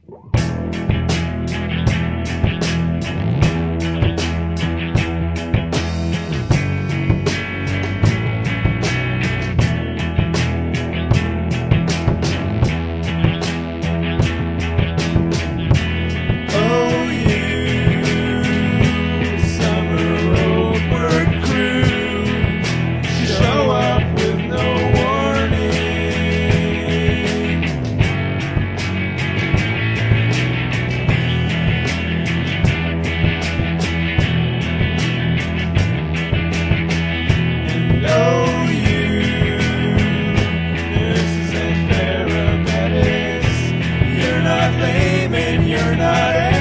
Oh, you summer road work crew, show up with no warning. And oh, you nurses and paramedics, you're not lame and you're not